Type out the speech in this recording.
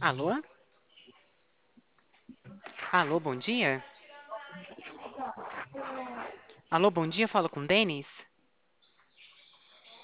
Alô? Alô, bom dia? Alô, bom dia, falo com o Denis?